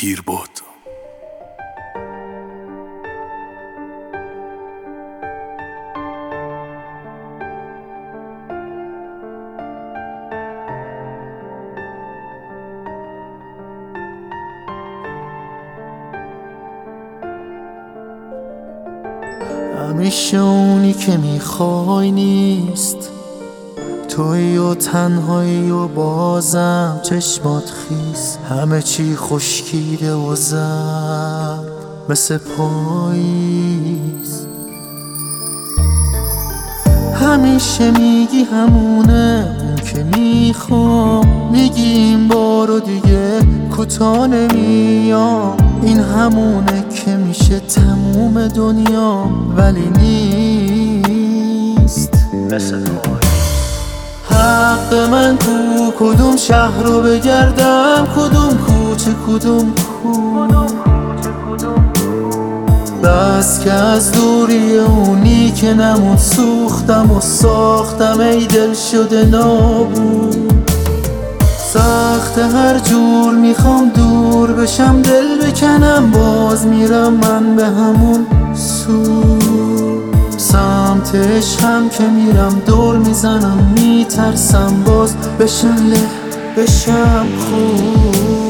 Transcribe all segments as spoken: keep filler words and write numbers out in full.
پیر بود. همیشه اونی که میخوای نیست، تویی و تنهایی و بازم چشمات خیس، همه چی خشکیده و زرد مثل پاییز. همیشه میگی همونه اون که میخوام، میگی این بارو دیگه کوتاه نمیام، این همونه که میشه تموم دنیا ولی نیست مثل پاییز. حق من تو کدوم شهر رو بگردم، کدوم کوچه کدوم کوچه، بس که از دوری اونی که نمون سوختم و ساختم ای دل شده نابود. سخت هر جور میخوام دور بشم دل بکنم، باز میرم من به همون سو. سمت عشقم که میرم دور میزنم، میترسم باز بشم له بشم خورد.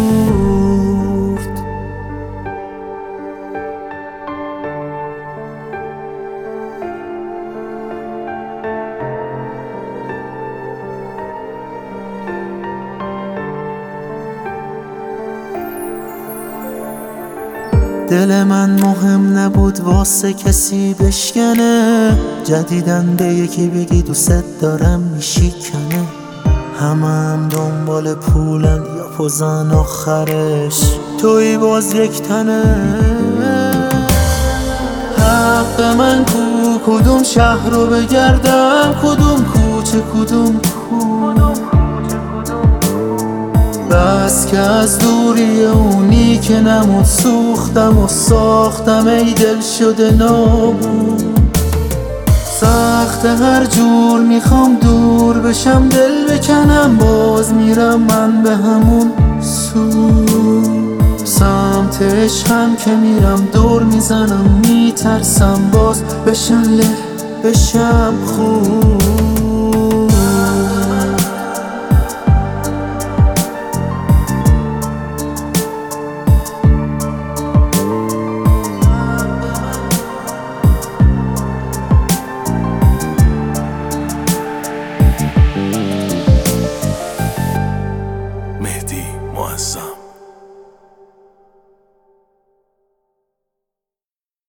دل من مهم نبود واسه کسی بشکنه، جدیدن به یکی بگی دوست دارم میشکنه. همه هم دنبال پولن یا پوزن آخرش توی باز یک تنه. حق من کو کدوم شهر رو بگردم، کدوم کوچه کدوم کوچه، بس که از دوری اونی که نمون سوختم و ساختم ای دل شده نابود. سخت هر جور میخوام دور بشم دل بکنم، باز میرم من به همون سو. سمت عشقم که میرم دور میزنم، میترسم باز بشم له بشم خود.